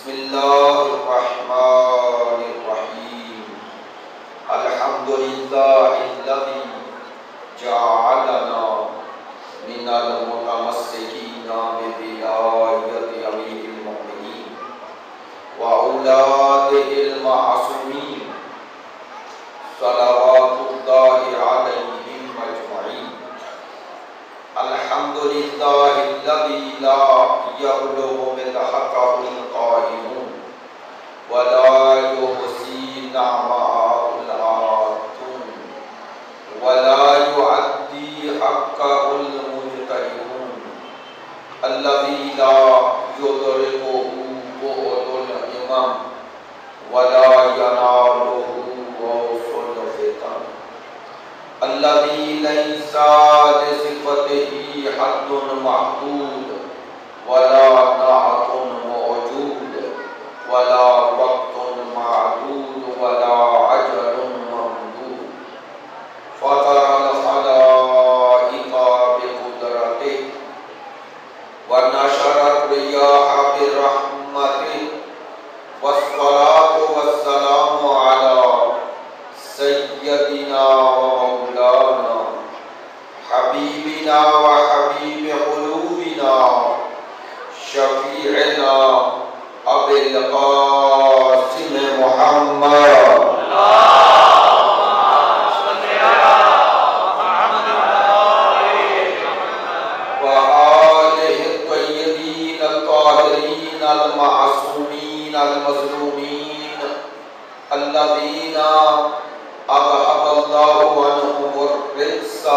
بسم اللہ الرحمن الرحیم الحمدللہ الذی جعلنا من المتمسکین بولایت امیر المؤمنین واولادہ المعصومین صلوات اللہ علیہم اجمعین الحمدللہ الذی لا یبلغ مدحہ القائلون ولا یحصی نعماء العاتون ولا یعدی حقہ المجتہدون الذی لا یدرکہ بعد الامم ولا ینالہ غوث الفتن الذی لیس لصفتہ حد محدود ولا نعت موجود ولا وقت معدود ولا عجل ممدود فطر الخلائق بقدرته ونشر الرياح برحمته والصلاة والسلام على سيدنا ومولانا حبيبنا وحبيب قلوبنا شفيعنا أبي القاسم محمد وآله الطيبين الطاهرين المعصومين المظلومين الذين أذهب الله عنهم الرجس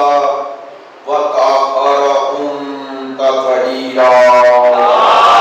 وطهرهم تطهيرا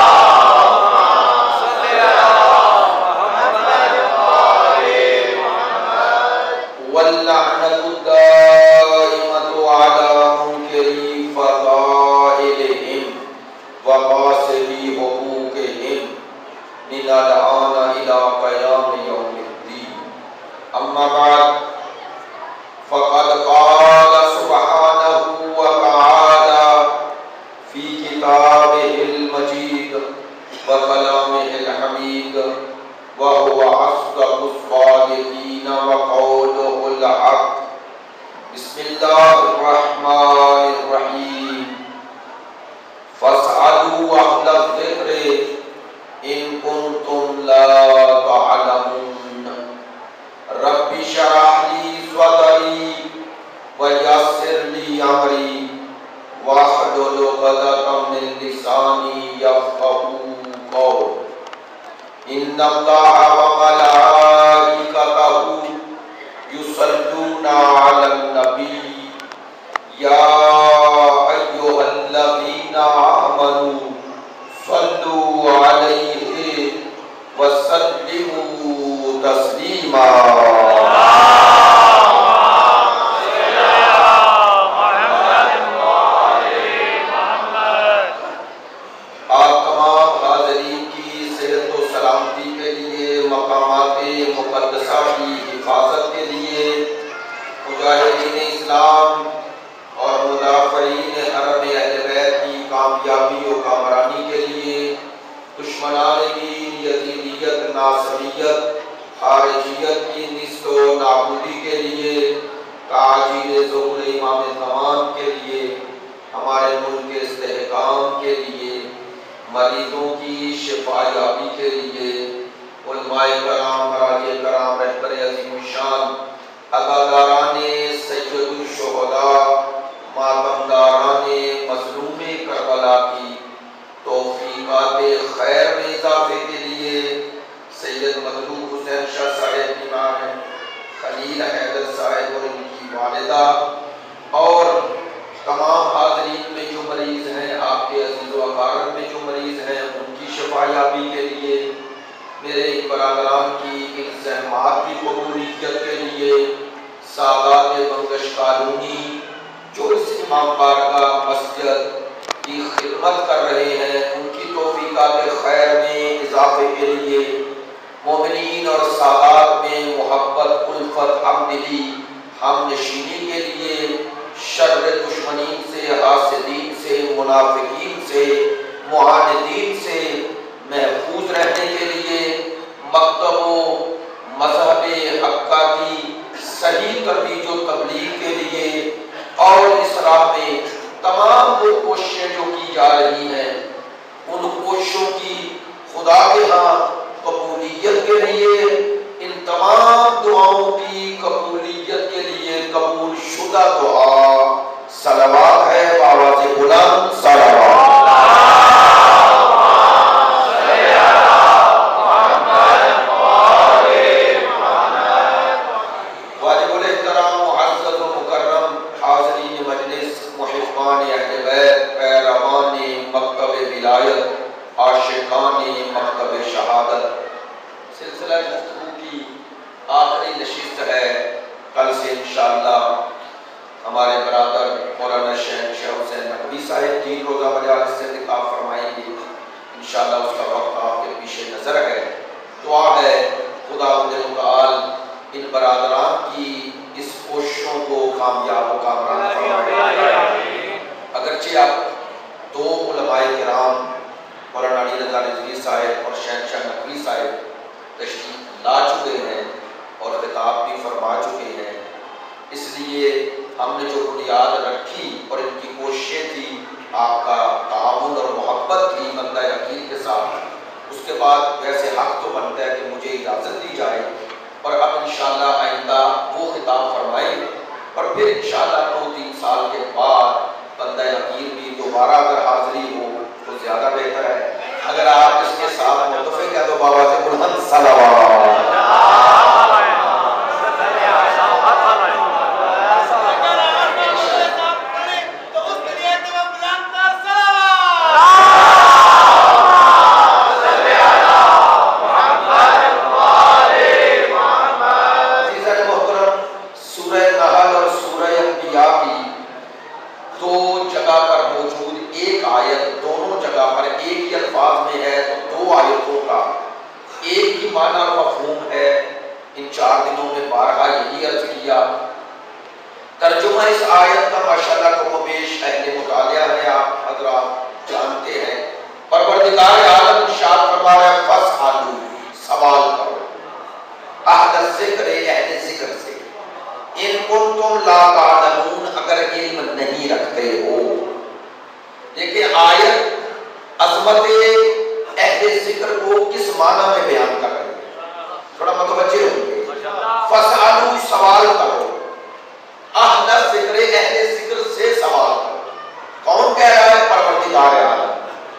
واللعنة الدائمة على منكري فضائلهم وقاصدي حقوقهم من الآن إلى قيام يوم الدين أما بعد فقد قال سبحانه وتعالى في كتابه المجيد وكلامه الحميد وهو أصدق الصادقين وقوله الحق بسم الله الرحمن الرحيم فاسألوا أهل الذكر إن كنتم لا تعلمون رب اشرح لي صدري ويسر لي أمري واحلل عقدة من لساني يفقهوا قولي إن الله وملائكته يصلون على النبي يا أيها الذين آمنوا صلوا عليه وسلموا تسليما مجاہدین اسلام اور مدافعین حرم اہل بیت کی کامیابی و کامرانی کے لیے دشمنان دین یزیدیت ناصریت خارجیت کی نیست و نابودی کے لیے تاجیل ظہور امام زمان کے لیے ہمارے ملک کے استحکام کے لیے مریضوں کی شفا یابی کے لیے علماء کرام مراجع کرام رہبر عظیم الشان عزاداران سید الشہداء ماتمداران مظلوم کربلا کی توفیقات خیر میں اضافے کے لیے سید مطلوب حسین شاہ صاحب امام خلیل حیدر صاحب اور ان کی والدہ اور تمام حاضرین میں جو مریض ہیں آپ کے عزیز و اقارب میں جو مریض ہیں ان کی شفا یابی کے لیے میرے برادران کی ان زحمات کی قبولیت کے لیے سادات بنگش کالونی جو اس امام بارگاہ مسجد کی خدمت کر رہے ہیں ان کی توفیقات خیر میں اضافے کے لیے مومنین اور سادات میں محبت الفت ہمدلی ہم نشینی کے لیے شر دشمنین سے حاسدین سے منافقین سے معاندین سے محفوظ رہنے کے لیے کوششوں کی خدا کے ہاں قبولیت کے لیے، ان تمام دعاؤں کی قبولیت کے لیے قبول شدہ دعا صلوات ہے بآواز بلند صلوات۔ واجب الاحترام معزز و مکرم حاضرین مجلس، محبان اہل بیت، پیروان مکتب ولایت، عاشقان مکتب شہادت، سلسلہ گفتگو کی آخری نشست ہے۔ کل سے انشاءاللہ ہمارے برادر مولانا شیخ حسین نقوی صاحب 3 روزہ مجالس سے انعقاد فرمائیں گے، انشاءاللہ اس کا وقت آپ کے پیش نظر ہے۔ دعا ہے خداوند متعال ان برادران کی اس کوششوں کو کامیاب و کامران فرمائے۔ اگرچہ اب 2 علماء کرام مولانا علی رضا رضوی صاحب اور شیخ نقوی صاحب تشریف لا چکے ہیں اور خطاب بھی فرما چکے ہیں، اس لیے ہم نے جو بنیاد رکھی اور ان کی کوششیں تھی، آپ کا تعاون اور محبت تھی بندہ یقین کے ساتھ، اس کے بعد ویسے حق تو بنتا ہے کہ مجھے اجازت دی جائے اور اب انشاءاللہ آئندہ وہ خطاب فرمائیں اور پھر انشاءاللہ 2-3 سال کے بعد بندہ یقین بھی دوبارہ اگر حاضری ہو تو زیادہ بہتر ہے۔ اگر آپ اس کے ساتھ متفق ہیں تو بابا سے بلند صلوات۔ معنی اور مفہوم ہے، ان 4 دنوں میں بارہا یہی عرض کیا۔ ترجمہ اس آیت کا ماشاءاللہ کو بیش اہل مطالعہ ہے، آپ حضرات جانتے ہیں۔ پروردگار عالم ارشاد فرما رہا ہے فاسألوا، سوال کرو، اہل الذکر، اہل ذکر سے، ان کنتم لا تعلمون، اگر علم نہیں رکھتے ہو۔ دیکھیں آیت عظمت اہل ذکر کو کس معنی میں بیان کر رہے ہیں، تھوڑا متوجہ ہوں گے۔ فاسألوا، سوال کرو، اہل ذکر، اہل ذکر سے سوال کرو۔ کون کہہ رہا ہے؟ پروردگار عالم۔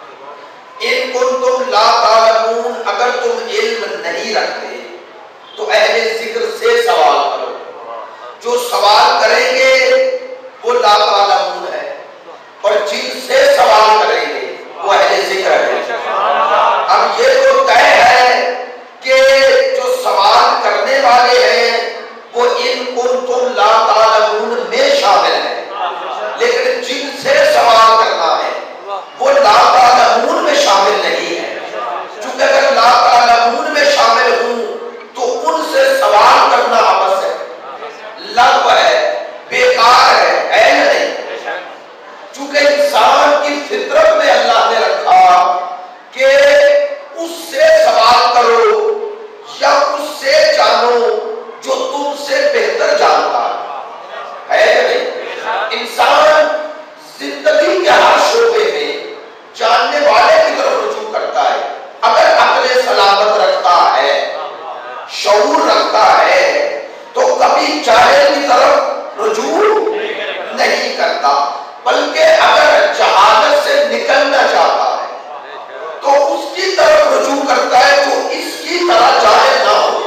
ان کنتم لا تعلمون، اگر تم علم نہیں رکھتے تو اہل ذکر سے سوال کرو۔ جو سوال کریں گے وہ لا تعلمون ہے، اور جن سے سوال کریں گے وہ اہل ذکر ہے۔ اب یہ تو طے ہے کہ جو سوال کرنے والے ہیں وہ ان کنتم لا تعلمون میں شامل ہیں، لیکن جن سے سوال کرنا ہے وہ لا تعلمون میں شامل نہیں ہے۔ چونکہ اگر لا تعلمون میں شامل ہوں تو ان سے سوال کرنا عبث ہے، لغو ہے، بیکار ہے نہیں۔ چونکہ انسان کی فطرت میں اللہ نے رکھا کہ اس سے سوال کرو یا اس سے جانو جو تم سے بہتر جانتا ہے کہ نہیں؟ انسان زندگی کے ہر شعبے میں جاننے والے کی طرف رجوع کرتا ہے۔ اگر عقل سلامت رکھتا ہے، شعور رکھتا ہے، تو کبھی جاہل کی طرف رجوع نہیں کرتا، بلکہ اگر جہالت سے نکلنا چاہتا ہے تو اس کی طرف رجوع کرتا ہے جو اس کی طرح جاہل نہ ہو۔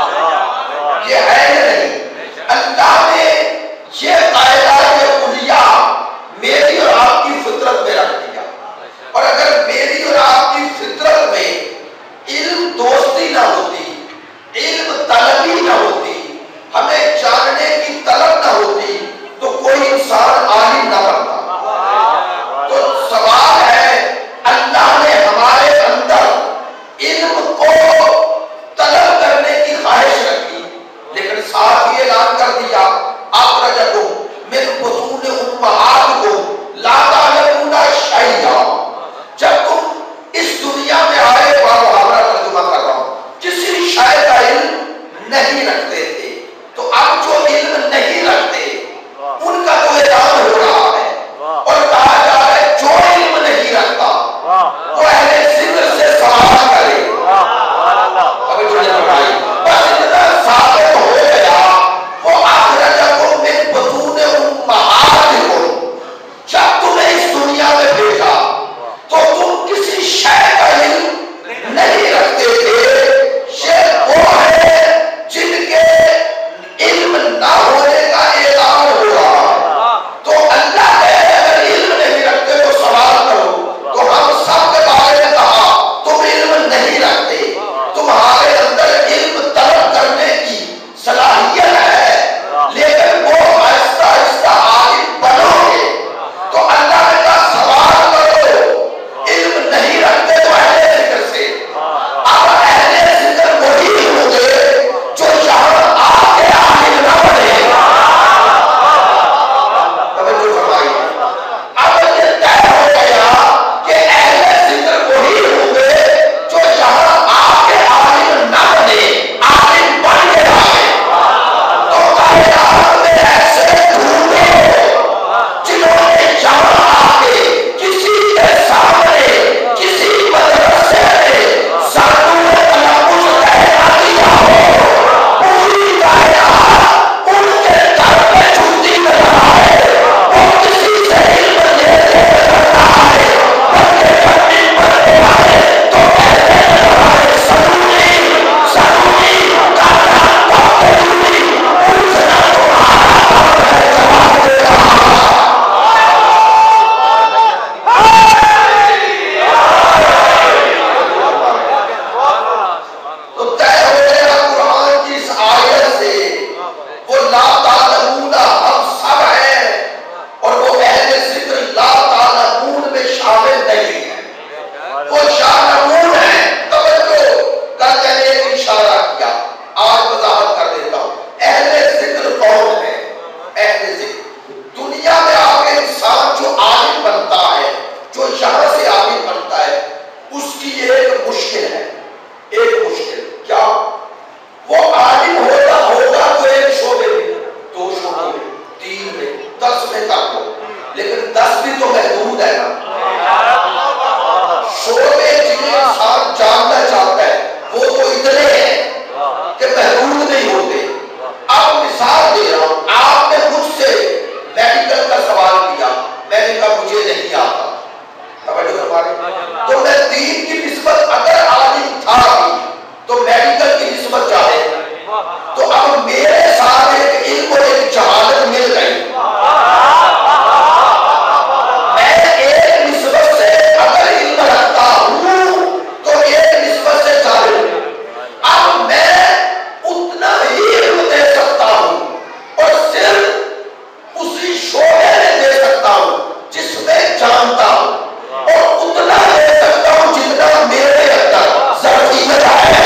یہ ہے یا نہیں؟ اللہ نے یہ قاعدہ، یہ کلیہ میری اور آپ کی فطرت میں رکھ دیا، اور اگر میری اور آپ کی فطرت میں علم دوستی نہ ہوتی، علم طلبی نہ ہوتی، ہمیں جاننے کی طلب نہ ہوتی تو کوئی انسان عالم نہ بنتا۔ تو سوال ہے، اللہ نے ہمارے اندر علم کو طلب کرنے کی خواہش رکھی، لیکن ساتھ یہ اعلان کر دیا اخرجکم من بطون امہاتکم لا تعلمون شیئا۔ جب تم اس دنیا میں آئے، محاورہ ترجمہ کر رہا ہوں، کسی شے کا علم نہیں رکھتے تھے، تو اب جو علم نہیں رکھتے ان کا تو اعلان ہو رہا ہے اور کہا جا رہا ہے جو علم نہیں رکھتا وہ اہل ذکر اتنے ہیں کہ محدود نہیں ہوتے. اب مثال دے رہا ہوں, آپ نے مجھ سے میڈیکل کا سوال کیا, میں نے کہا مجھے نہیں آتا, تو میں دین کی نسبت اگر عالم تھا بھی تو میڈیکل کی نسبت چاہے, تو اب میرے ساتھ ایک علم اور ایک جہالت مل گئی. میں ایک نسبت سے اگر علم رکھتا ہوں تو ایک نسبت سے جاہل ہوں. اب میں اتنا ہی علم دے سکتا ہوں اور صرف اسی شعبے میں دے سکتا ہوں جس میں جانتا ہوں, اور اتنا دے سکتا ہوں جتنا میرے اندر ظرفیت ہے.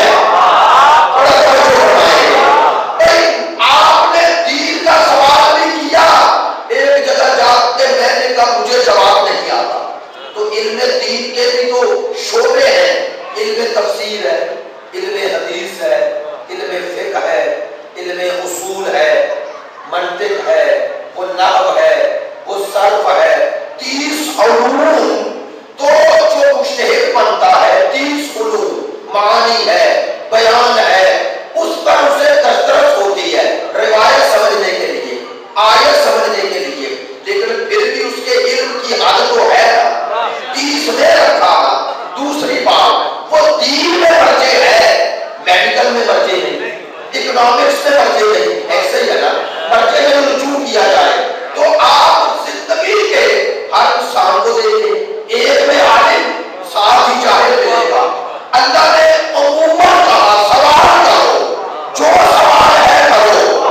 آپ نے دین کا سوال بھی کیا, ایک جگہ جا کے میں نے کہا مجھے جواب نہیں آتا. تو علم دین کے بھی تو شعبے ہیں, علم تفسیر ہے, علم حدیث ہے, علم فقہ ہے, علم اصول ہے, منطق ہے, وہ نحو ہے, وہ صرف ہے, 30 علوم. تو جو مجتہد بنتا ہے 30 علوم, معانی ہے, بیان ہے, اس پر اسے دسترس ہوتی ہے روایت سمجھنے کے لیے, آیت سمجھنے کے لیے, لیکن پھر بھی اس کے علم کی حد تو ہے, 30 میں رکھا. دوسری بات, وہ دین میں مرجع ہے, میڈیکل میں مرجع نہیں, اکنامکس میں مرجع نہیں. ایسے ہی ہے نا, مرجع میں رجوع کیا جائے. تو آپ زندگی کے ہر انسان کو دیکھیں, ایک میں عالم ساتھ ہی جاہل ملے گا. اللہ نے عموماً کہا سوال کرو, جو سوال ہے کرو.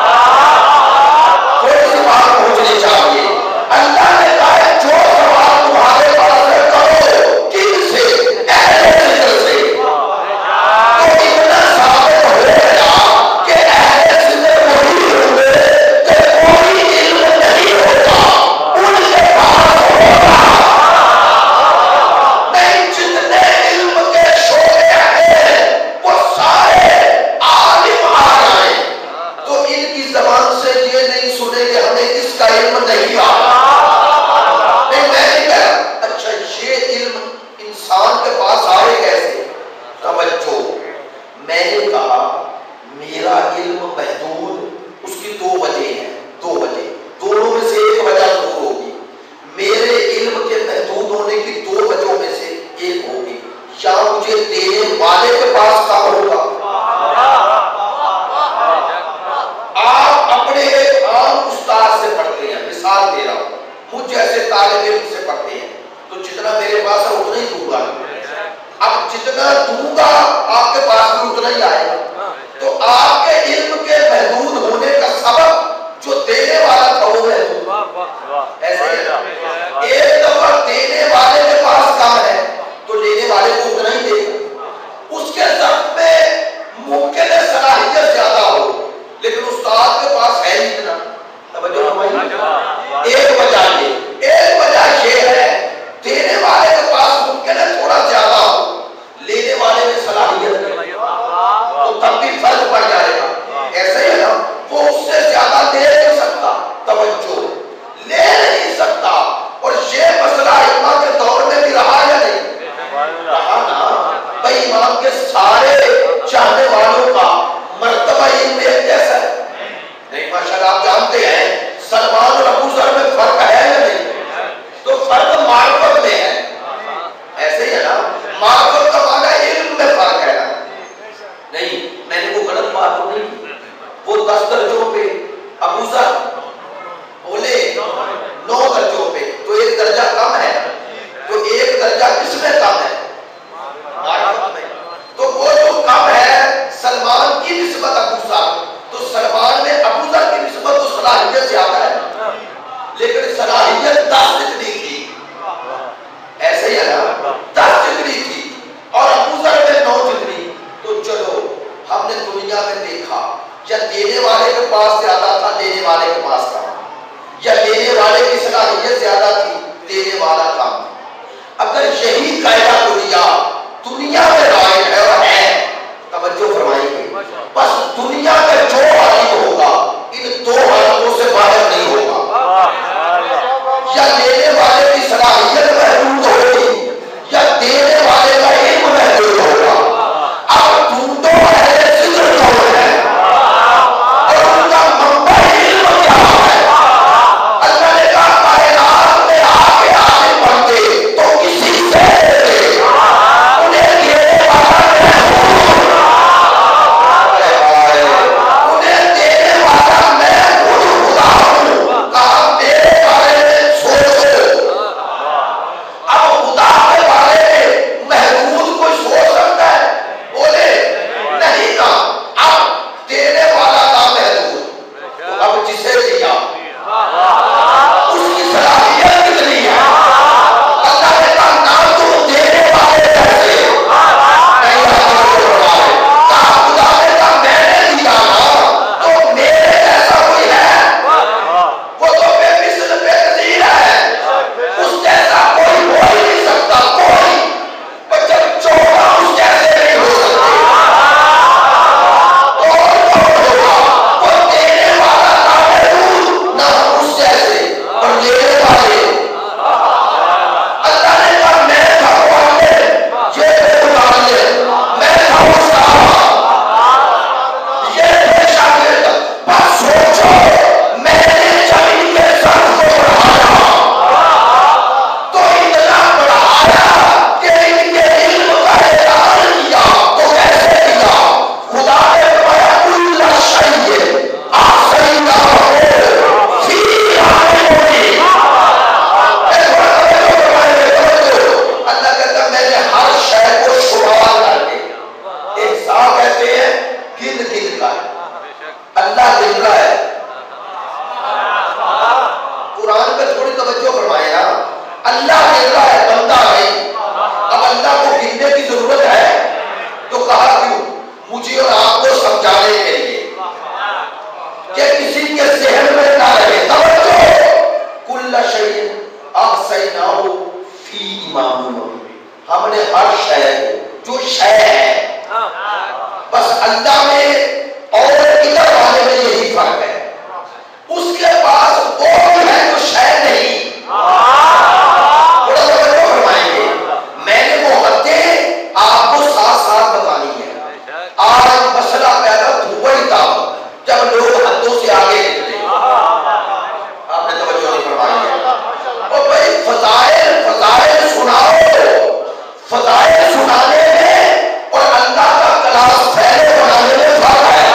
کوئی سی بات پوچھنی چاہیے. اللہ نے کہا جو سوال تمہارے پاس ہے کرو. کن سے؟ اہل ذکر سے. تو اتنا ثابت ہو گیا کہ اہل ذکر وہی ہوں گے کہ کوئی علم نہیں ہوتا ان کے پاس ہوگا. نہیں, جتنے علم کے شعبے ہیں وہ سارے عالم آ جائیں تو ان کی زبان سے یہ نہیں سنے کہ ہمیں اس کا علم نہیں آتا. نہیں, میں نہیں کہہ رہا اچھا یہ علم انسان کے پاس آئے کیسے. توجہ, میں نے کہا میرا علم محدود, اس کی 2 وجہ ہیں, 2 وجہ, دونوں میں سے ایک وجہ ضرور ہوگی. میرے علم کے محدود ہونے کی 2 وجہوں میں سے ایک ہوگی, یا مجھے دینے والے کے پاس کام ہوگا. آپ اپنے ایک عام استاد سے پڑھتے ہیں, مثال دے رہا ہوں, مجھ جیسے طالب علم سے پڑھتے ہیں, تو جتنا میرے پاس ہے اتنا ہی دوں گا. اب جتنا دوں گا آپ کے پاس بھی اتنا ہی آئے گا. تو آپ کے علم کے محدود ہونے کا سبب جو دینے والا تھا وہ محدود. ایسے ایک دفعہ دینے والے کے پاس کام ہے تو لینے والے کو اتنا ہی دے گا. اس کے ضبط میں ممکن ہے صلاحیت زیادہ ہو, لیکن استاد کے پاس ہے ہی اتنا. توجہ فرمائیے. ایک وجہ یہ, ایک وجہ یہ ہے دینے والے کے پاس ممکن ہے تھوڑا زیادہ ہو, لینے والے میں صلاحیت نہیں, تو تب بھی فرق پڑ جائے گا. ایسا ہی ہے نا, وہ اس سے زیادہ لے نہیں سکتا, توجہ لے نہیں سکتا. اور یہ مسئلہ امام کے دور میں بھی رہا یا نہیں رہا نا. بھائی امام کے سارے چاہنے والوں کا مرتبہ علم ایک جیسا ہے نہیں. ماشاءاللہ آپ جانتے ہیں سلمان اور ابو ذر میں فرق ہے یا نہیں, تو فرق معرفت میں ہے. ایسے ہی ہے نا, معرفت کا معنی علم میں فرق ہے نا. نہیں, میں نے وہ غلط بات تو نہیں کی. وہ 10 درجوں پہ ابو ذر بولے 9 درجوں پہ, تو ایک درجہ کم ہے. تو ایک درجہ کس میں کم ہے؟ معرفت میں. تو وہ جو کم ہے سلمان کی نسبت ابو ذر, تو سلمان میں ابو ذر کی نسبت تو صلاحیت زیادہ ہے, لیکن صلاحیت 10 جتنی تھی. ایسے ہی ہے نا, 10 جتنی تھی اور ابو ذر میں 9 جتنی. تو چلو ہم نے دنیا میں دیکھا یا دینے والے کے پاس زیادہ تھا, دینے والے کے پاس کم, یا لینے والے کی صلاحیت زیادہ تھی, دینے والا کم. اگر یہی شے کو شمار کر کے احسان کہتے ہیں گن گن کر. اللہ گن رہا ہے. قرآن پہ تھوڑی توجہ فرمائے نا. اللہ گن رہا ہے بندہ نہیں. اب اللہ کو گننے کی ضرورت ہے تو کہا کیوں؟ مجھے اور آپ کو سمجھانے کے لیے کہ کسی کے ذہن میں نہ رہے. توجہ کل شیء احصیناہ فی امام مبین. ہم نے ہر شے کو جو شے ہے بس اللہ میں اور ادھر والے میں یہی فرق ہے. اس کے پاس وہ بھی ہے جو شے نہیں. تھوڑا توجہ فرمائیں گے. میں نے وہ حدیں آپ کو ساتھ ساتھ بتانی ہے. آج مسئلہ پیدا ہوا ہی تھا جب لوگ حدوں سے آگے نکلے. آپ نے توجہ نہیں فرمائی ہے. اور بھائی فضائل سناؤ. فضائل سنانے میں اور اللہ کا کلام پھیلے بنانے میں فرق ہے.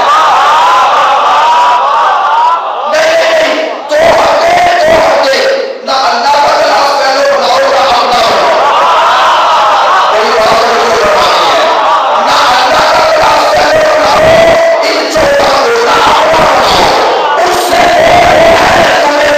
نہیں دو ہفتے نہ اللہ کا کلام پھیلے بناؤ نہ اپنا بناؤ. کوئی بات نہیں فرمانی ہے. نہ اللہ کا کلام پھیلے بناؤ ان چھوٹا کو نہ اپنا بناؤ. اس سے تمہیں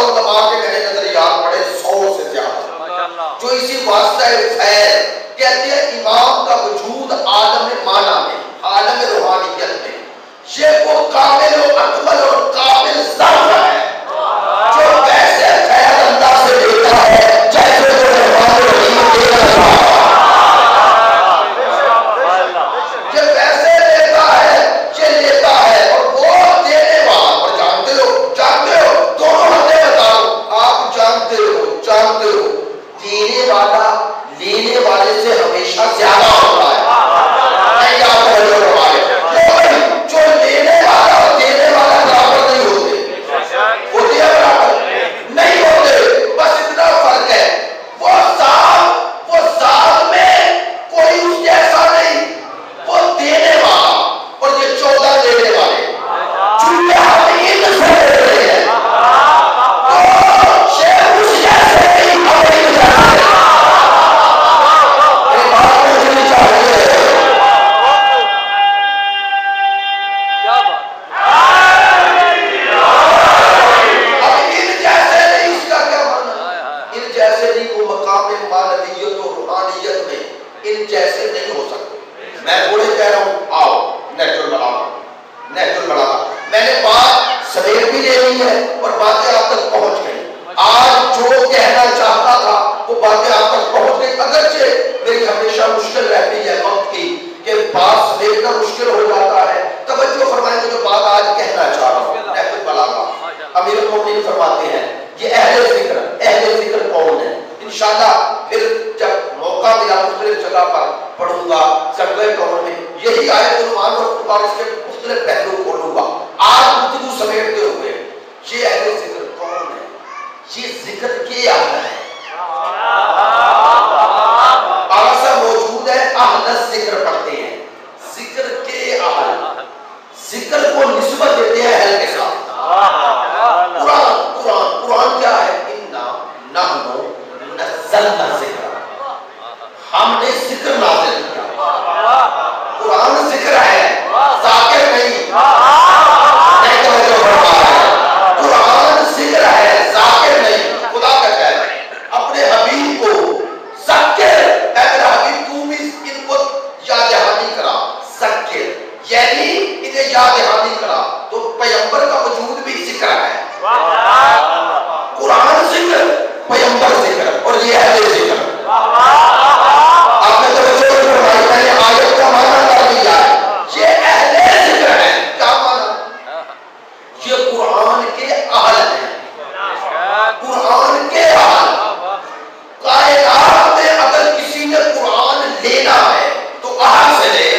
علماء کے میں نے نظریات پڑھے 100 سے زیادہ جو اسی واسطہ خیر کہتے ہیں امام کا وجود عالم معنی میں عالم روحانیت میں یہ وہ کامل و اکمل اور کامل ذات ہے جو ویسے خیر انداز سے دیتا ہے جیسے وہ رحمان الرحیم دے رہا یہ ویسے دیتا ہے یہ لیتا ہے اور وہ دینے والا اور جانتے ہو دونوں ہمیں بتاؤ آپ جانتے ہو دینے والا لینے والے سے ہمیشہ زیادہ ہوتا ہے نہیں یاد ہے جو لینے والا اور دینے والا برابر نہیں ہوتے ہیں برابر نہیں ہوتے بس اتنا فرق ہے وہ ذات میں کوئی اس جیسا نہیں وہ دینے والا اور یہ 14 لینے والے چونکہ ہم ان سے لے رہے ہیں تو شیخ اس جیسے نہیں ہمیں جیسے نہیں ہو سکتے میں تھوڑے کہہ رہا ہوں آؤ نیچرل بڑھا میں نے بات سمیٹ بھی لے لی ہے اور باتیں آپ تک پہنچ گئی آج جو کہنا چاہتا تھا وہ باتیں آپ تک پہنچ گئی اگرچہ میری ہمیشہ مشکل رہتی ہے وقت کی کہ بات سمیٹنا مشکل ہو جاتا ہے توجہ فرمائیں کہ جو بات آج کہنا چاہ رہا ہوں نیچرل بلاغہ امیر المومنین فرماتے ہیں یہ اہل ذکر کون ہے انشاءاللہ پھر جب موقع ملا مختلف جگہ پر پڑھوں گا سرگوے کون میں یہی آیت عنوان اور اس کے مختلف پہلو کھولوں گا آج گفتگو سمیٹتے ہوئے یہ اہل ذکر کون ہے یہ ذکر کے اہل ہے آسا موجود ہے اہل ذکر پڑھتے ہیں ذکر کے اہل ذکر کو نسبت دیتے ہیں اہل کے ساتھ قرآن کیا ہے اِنَّا نَحْنُ نَزَّلْنَا ذِکْرَ ہم نے ذکر نازل کیا قرآن ذکر ہے ذاکر نہیں توجہ فرما ہے قرآن ذکر ہے ذاکر نہیں خدا کہتا ہے اپنے حبیب کو ذکر اے میرا حبیب تو بھی ان کو یاد دہانی کرا ذکر یعنی انہیں یاد دہانی کرا تو پیغمبر کا وجود بھی ذکر ہے قرآن ذکر پیغمبر ذکر اور یہ اہل ذکر آپ نے توجہ فرمائی میں نے آیت کا معنی کر دیا ہے یہ اہل ذکر ہے کیا معنی یہ قرآن کے اہل ہیں قرآن کے اہل کائنات میں اگر کسی نے قرآن لینا ہے تو اہل سے لے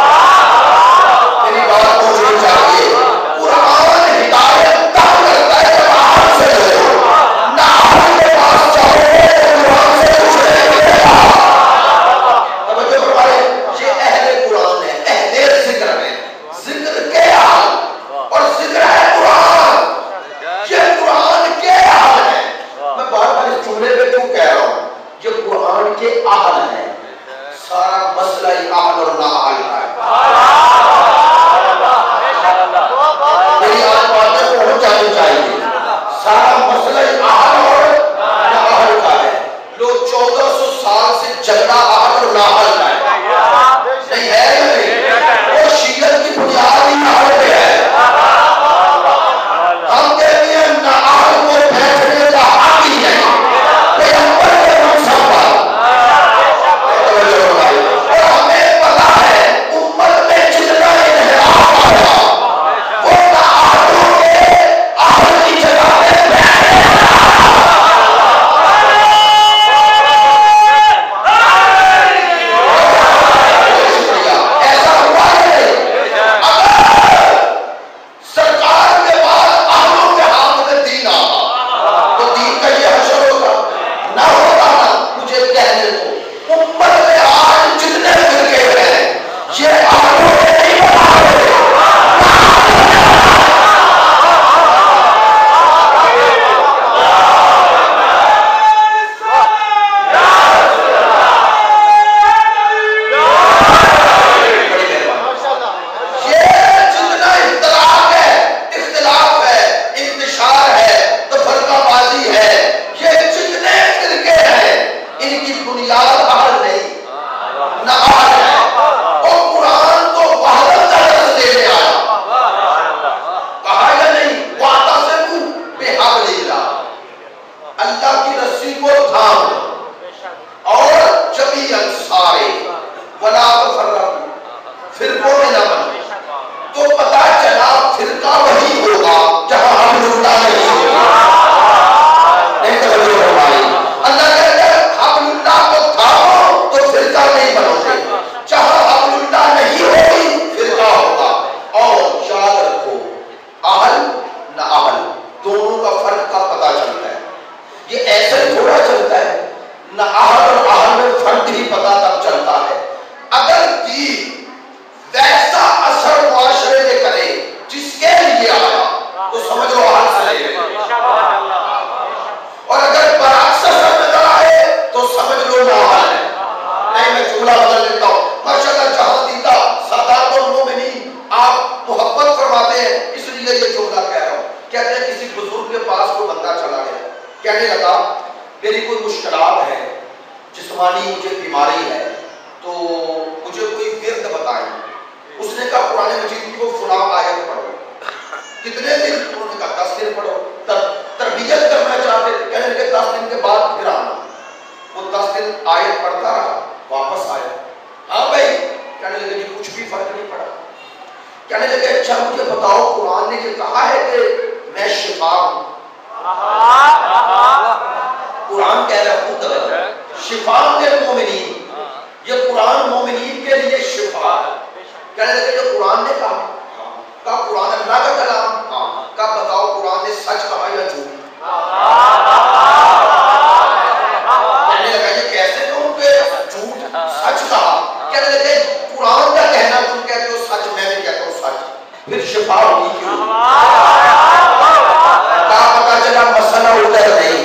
میری بات پہنچنی چاہیے قرآن ہدایت تب کرتا ہے جب اہل سے لے نہ اہل کے پاس چاہو قرآن سے کچھ نہیں ملے گا توجہ فرمائے یہ اہل قرآن ہے اہل ذکر ہے ذکر کے اہل اور ذکر ہے قرآن یہ قرآن کے اہل ہے میں بار بار اس جملے پہ کیوں کہہ رہا ہوں یہ قرآن کے اہل ہے سارا مسئلہ ہی اہل اور نا اہل کا ہے میری آج باتیں پہنچ جانی چاہیے سارا مسئلہ ہی اہل اور نا اہل کا ہے لوگ 1400 سال سے جھگڑا اہل اور نا اہل کا ہے نہیں ہے یا نہیں وہ شیعت کی بنیاد ہی اہل پہ ہے ہم کہتے ہیں نا اہل کو بیٹھنے کا حق ہی ہے پیغمبر کے منصب پر اور ہمیں پتا ہے امت میں جتنا انحراف آیا وہ نا اہلوں کے اہل کی جگہ پہ بیٹھے ولا تفرقوا، فرقوں میں نہ بنو. تو پتا چلا فرقہ وہی ہوگا جہاں حبل اللہ نہیں ہوگا. نہیں توجہ فرمائی. اللہ کہتا ہے حبل اللہ کو تھامو تو فرقہ نہیں بنو گے. جہاں حبل اللہ نہیں ہوگی فرقہ ہوگا. اور یاد رکھو اہل نہ اہل دونوں کا فرق کا پتہ چلتا ہے. یہ ایسے تھوڑا چلتا ہے. نہ اہل اور اہل میں فرق ہی پتہ تب چلتا ہے اگر دین ویسا اثر معاشرے میں کرے جس کے لیے آیا تو سمجھ لو اہل سے لے. اور اگر برعکس اثر نظر آئے تو سمجھ لو نہ اہل ہے. نہیں میں جملہ بدل دیتا ہوں. ماشاءاللہ جہاں دیتا سادات المومنین آپ محبت فرماتے ہیں اس لیے یہ جملہ کہہ رہا ہوں. کہتے ہیں کسی بزرگ کے پاس کوئی بندہ چلا گیا, کہنے لگا میری کوئی مشکلات ہے, جسمانی مجھے بیماری ہے, تو مجھے کوئی ورد بتائیں. اس نے کہا قرآن مجید کی وہ فلاں آیت پڑھو. کتنے دن؟ انہوں نے کہا 10 دن پڑھو. تربیت کرنا چاہتے, کہنے لگے 10 دن کے بعد پھر آنا. وہ 10 دن آیت پڑھتا رہا, واپس آیا. ہاں بھائی, کہنے لگے جی کچھ بھی فرق نہیں پڑا. کہنے لگے اچھا مجھے بتاؤ قرآن نے یہ کہا ہے کہ میں شفا ہوں. قرآن کہہ رہا ہوں شفا للمومنین, یہ قرآن مومنین کے لیے شفا ہے. کہنے لگے جو قرآن نے کہا, کہا قرآن اللہ کا کلام, کہا بتاؤ قرآن نے سچ کہا یا جھوٹ. کہنے لگا یہ کیسے کہوں کہ جھوٹ سچ کہا. کہنے لگے قرآن کا کہنا تم کہتے ہو سچ, میں بھی کہتا ہوں سچ, پھر شفا ہوئی کیوں؟ کہا پتا چلا مسئلہ ادھر نہیں,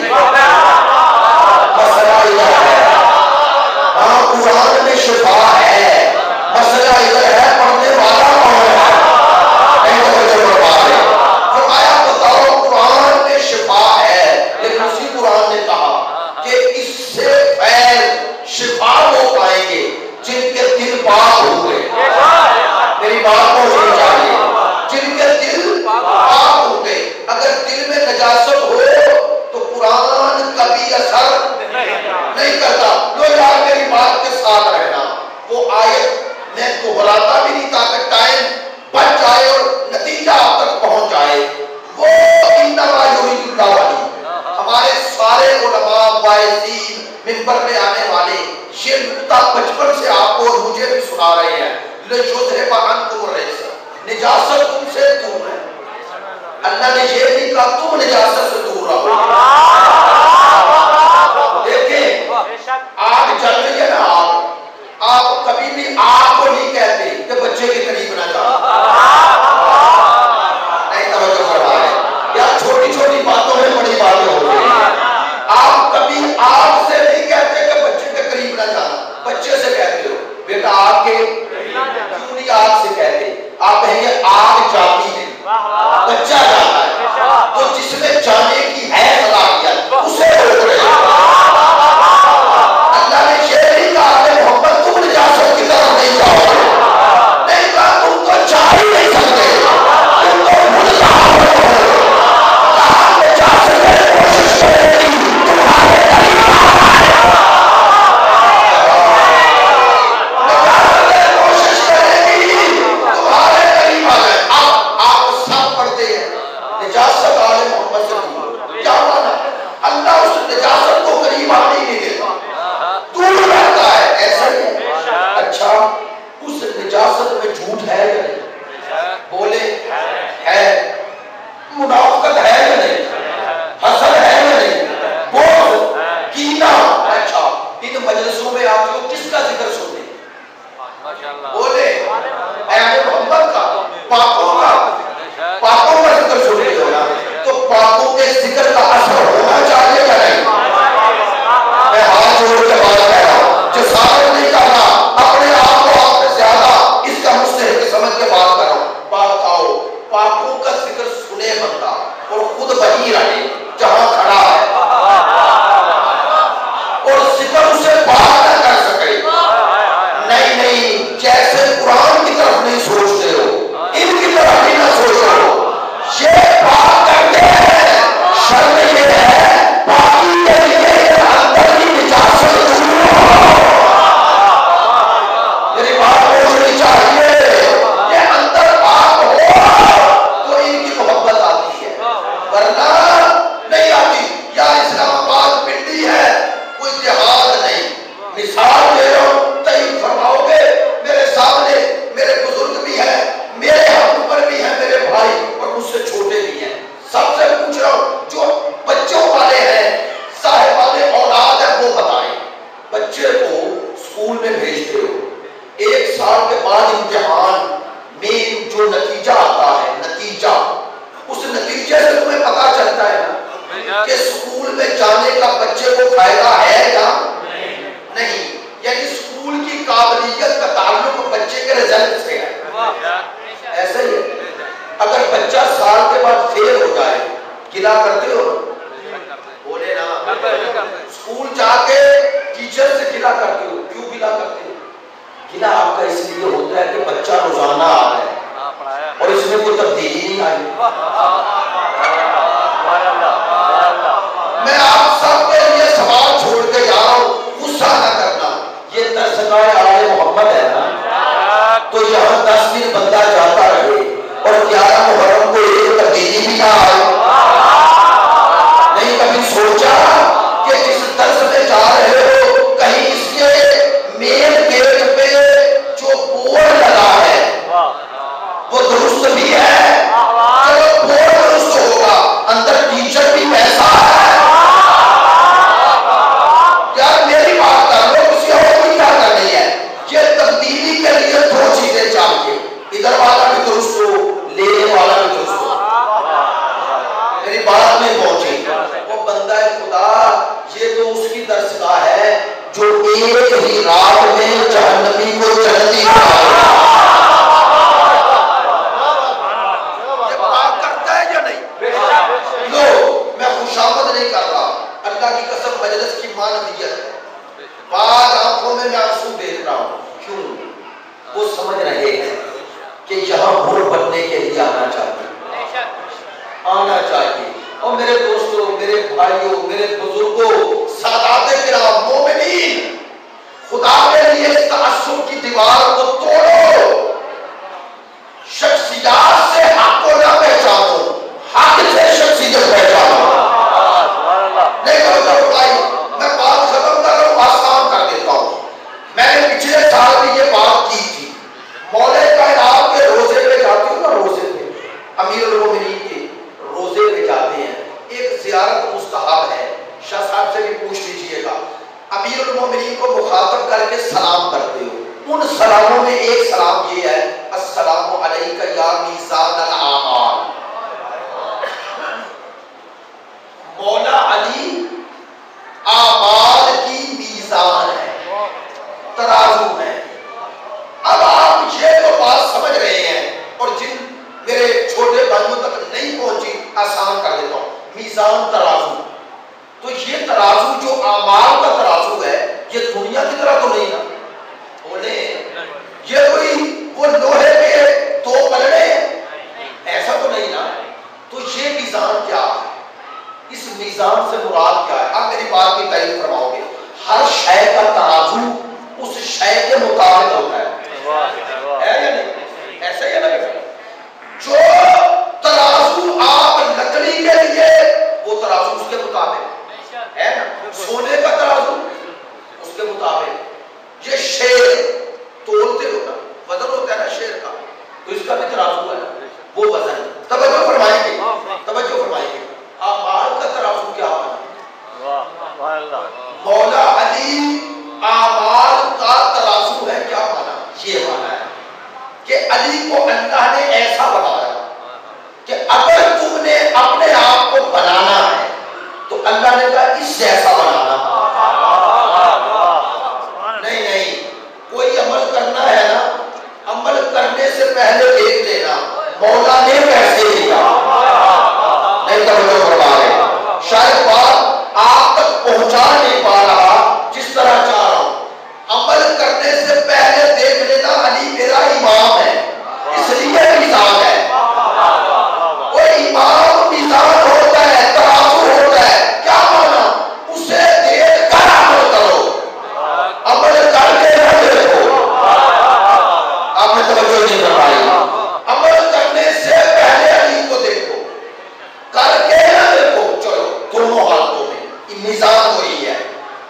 مسئلہ ادھر ہے. ہاں قرآن میں شفا ہے, مسئلہ ادھر ہے پڑھنے والا کون ہے. نہیں توجہ فرما رہے. فرمایا بتاؤ قرآن میں شفا ہے, لیکن اسی قرآن نے کہا کہ اس سے فیض شفا ہو پائیں گے جن کے دل پاک ہوئے. میری بات کو سمجھ چاہیے, جن کے دل پاک ہوئے. اگر دل میں نجاست ہو تو قرآن کبھی اثر نہیں کرتا. لو یار میری بات کے ساتھ رہنا. وہ آیت میں دہراتا بھی نہیں تاکہ ٹائم بچ جائے اور نتیجہ آپ تک پہنچ جائے. وہ انما یرید اللہ والی ہمارے سارے علماء واعظین منبر پہ آنے والے یہ نقطہ بچپن سے آپ کو اور مجھے بھی سنا رہے ہیں. لِیُذْهِبَ عَنْکُمُ الرِّجْسَ, نجاست تم سے دور ہے. اللہ نے یہ نہیں کہا تم نجاست سے دور رہو. دیکھیں آگ جل رہی ہے نا, آپ کبھی بھی آگ کو نہیں کہتے کہ بچے کے قریب نہ جاؤ. نہیں توجہ فرما رہے یا چھوٹی چھوٹی باتوں میں بڑی باتیں ہو رہی ہیں. آپ کبھی آگ سے نہیں کہتے کہ بچے کے قریب نہ جانا, بچے سے کہتے ہو بیٹا آگ کے کیوں نہیں آگ سے کہتے. آپ کہیں گے آگ جاتی ہے, بچہ جاتا ہے, تو جس میں جانے میں بھیجتے ہو، 1 سال کے بعد امتحان میں جو نتیجہ آتا ہے، نتیجہ، اس نتیجے سے تمہیں پتا چلتا ہے نا کہ اسکول میں جانے کا بچے کو فائدہ ہے یا نہیں. یعنی اسکول کی قابلیت کا تعلق بچے کے رزلٹ سے ہے. ایسا ہی ہے. اگر بچہ سال کے بعد فیل ہو جائے گلا کرتے ہو؟ بولے نا. اسکول جا کے ٹیچر سے گلا کرتے ہو؟ کیوں گلا کرتے ہو؟ گلا آپ کا اس لیے ہوتا ہے کہ بچہ روزانہ آ رہا ہے اور اس میں کوئی تبدیلی نہیں آئی. میں آپ سب کے لیے سوال چھوڑ کے جا رہا ہوں، غصہ نہ کرنا. یہ تذکرہ آل محمد ہے نا، تو یہاں 10 دن بندہ جاتا رہے اور 11 محرم کو ایک تبدیلی بھی نہ آئے. نہیں کبھی سوچا کہ جس درس میں جا رہے ہو کہیں اس کے مین گیٹ پہ جو بورڈ لگا ہے وہ درست بھی ہے؟ چلو بورڈ درست ہوگا، اندر ٹیچر بھی پیسہ ہے. یار میری بات کر لو، کسی اور کو کیا کرنی ہے؟ یہ تبدیلی کے لیے 2 چیزیں چاہیے، ادھر والا بھی درست ہو، لینے والا بھی درست ہو. میری بات میں پہنچی. وہ بندہ خدا یہ تو اس کی درسگاہ ہے جو ایک ہی رات میں جہنمی کو جنتی بنائے. یہ بات کرتا ہے یا نہیں؟ لو میں خوشامد نہیں کر رہا، اللہ کی قسم مجلس کی مانویت ہے. بعد آنکھوں میں آنسو دیکھ رہا ہوں. کیوں؟ وہ سمجھ رہے ہیں کہ یہاں ہور بننے کے لیے آنا چاہیے، آنا چاہیے. اور میرے دوستوں، میرے بھائیوں، میرے بزرگوں، سادات کرام، مومنین، خدا کے لیے اس تعصب کی دیوار کو توڑو. شخصیات سے حق کو نہ پہچانو، حق سے شخصیت پہچانو. نہیں تو بھائی میں بات ختم کر رہا ہوں، آسان کر دیتا ہوں. میں نے پچھلے سال بھی یہ بات کی تھی. مولا کائنات کے روزے پہ جاتے ہو نا، روزے پہ امیر المومنین کے روزے پہ جاتے ہیں، ایک زیارت مستحب ہے. شاہ صاحب سے بھی پوچھ لیجئے گا. امیر المومنین کو مخاطب کر کے سلام کرتے ہو. ان سلاموں میں ایک سلام یہ ہے، السلام علیکہ یا میزان الاعمال. مولا علی اعمال کی میزان ہے، ترازو ہے. اب آپ یہ تو بات سمجھ رہے ہیں، اور جن میرے چھوٹے بھائیوں تک نہیں پہنچی آسان کر دیتا ہوں. میزان ترازو، تو یہ ترازو جو اعمال کا ترازو ہے یہ دنیا کی طرح تو نہیں نا. بولے یہ کوئی وہ لوہے کے 2 پلڑے ہیں، ایسا تو نہیں نا. تو یہ میزان کیا ہے؟ اس میزان سے مراد کیا ہے؟ آپ میری بات کی تعریف فرماؤ گے. ہر شے کا ترازو اس شے کے مطابق ہوتا ہے یا نہیں؟ ایسا ہی ہے نا. جو ترازو آپ لکڑی کے لیے، وہ ترازو اس کے مطابق ہے نا. سونے کا ترازو اس کے مطابق. یہ شیر تولتے ہو نا، وزن ہوتا ہے نا شیر کا، تو اس کا بھی ترازو ہے، وہ وزن. توجہ فرمائیں گے، توجہ فرمائیں گے. اعمال کا ترازو کیا مانا؟ مولا علی اعمال کا ترازو ہے. کیا مانا؟ یہ مانا ہے کہ علی کو اللہ نے ایسا بنایا کہ اگر تم نے اپنے آپ کو بنانا ہے تو اللہ نے کہا اس جیسا بنانا. نہیں کوئی عمل کرنا ہے نا، عمل کرنے سے پہلے دیکھ لینا مولا نے کیسے کیا. نہیں توجہ فرما رہے، شاید بات آپ تک پہنچا نہیں پا رہا جس طرح چاہ رہا ہوں. عمل کرنے سے پہلے دیکھ لینا علی میرا امام ہے، اس لیے میزان ہے. وہ امام میزان ہوتا ہے، ترازو ہوتا ہے. کیا مانا؟ اسے دیکھ کر عمل کرو، عمل کر کے نہ دیکھو. آپ نے توجہ نہیں فرمائی. عمل کرنے سے پہلے علی کو دیکھو، کر کے نہ دیکھو. چلو دونوں حالتوں میں میزان وہی ہے.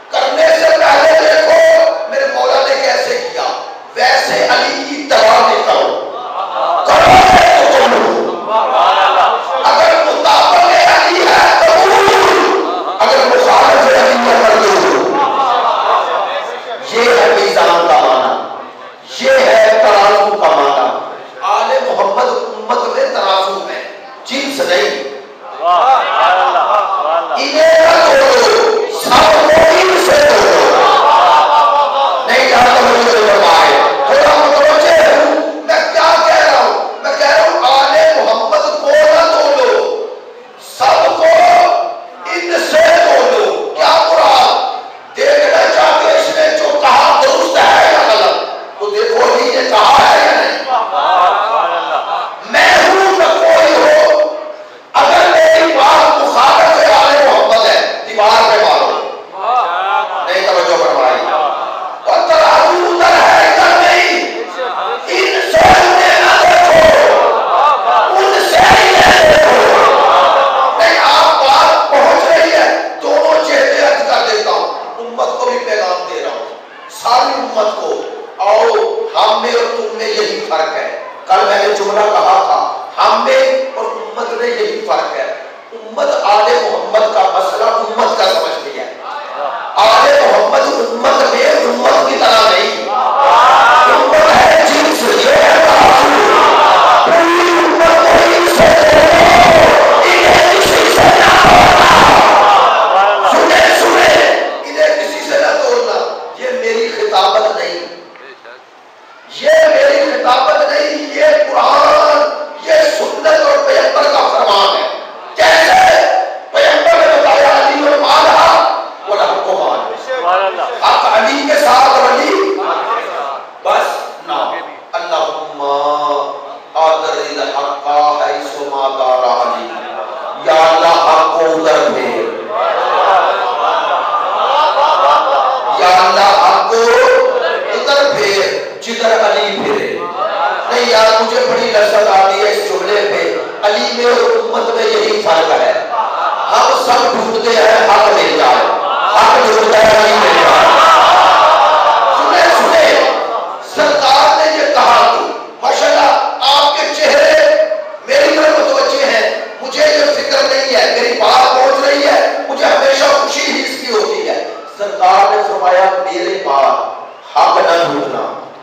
جھکتے ہیں حق مل جائے، حق جھکتا ہے نہیں مل جائے۔ سنے سنے سرکار نے یہ کہا تو ماشاءاللہ آپ کے چہرے میری طرف متوجہ ہیں، مجھے یہ فکر نہیں ہے، میری بات پہنچ رہی ہے، مجھے ہمیشہ خوشی ہی اس کی ہوتی ہے۔ سرکار نے فرمایا میرے بات حق نہ ڈھونڈنا۔